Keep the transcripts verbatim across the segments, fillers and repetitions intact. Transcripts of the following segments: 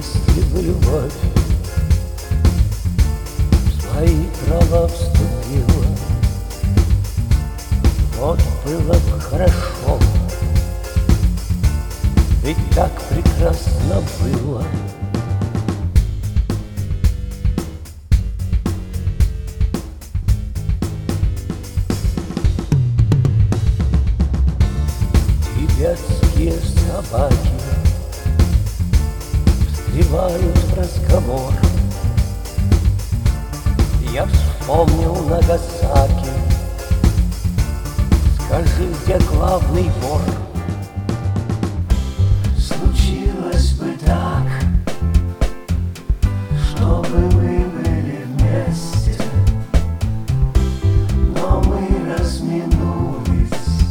если бы любовь в свои права вступила, вот было бы хорошо, ведь так прекрасно было. Тибетские собаки встревают в разговор. Я вспомнил Нагасаки. Скажи, где главный вор? Случилось бы так, чтобы мы были вместе, но мы разминулись,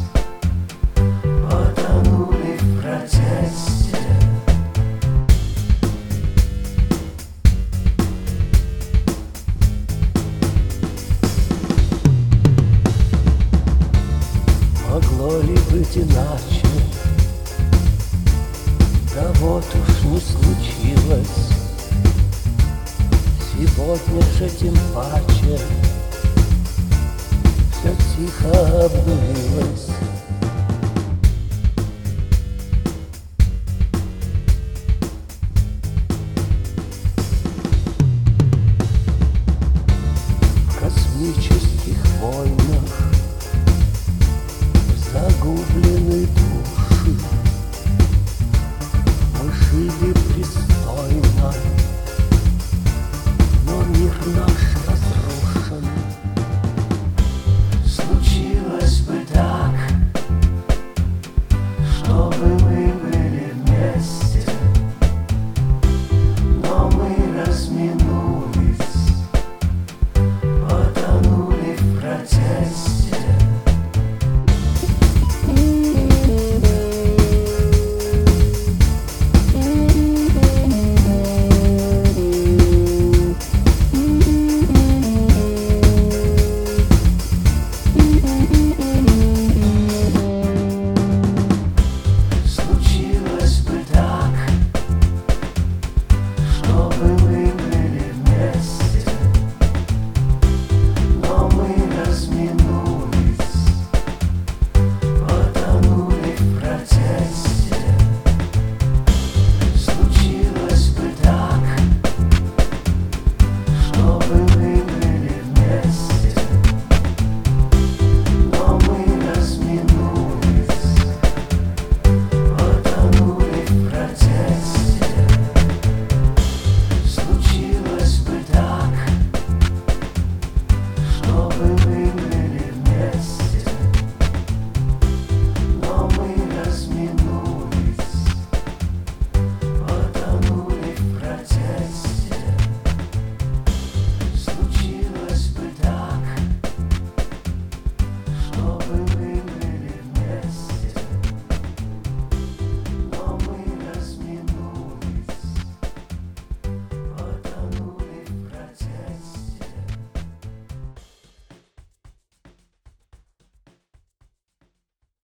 потонули в протесте. Могло ли быть иначе? Да вот уж не случилось. Сегодня же тем паче все тихо обнулилось.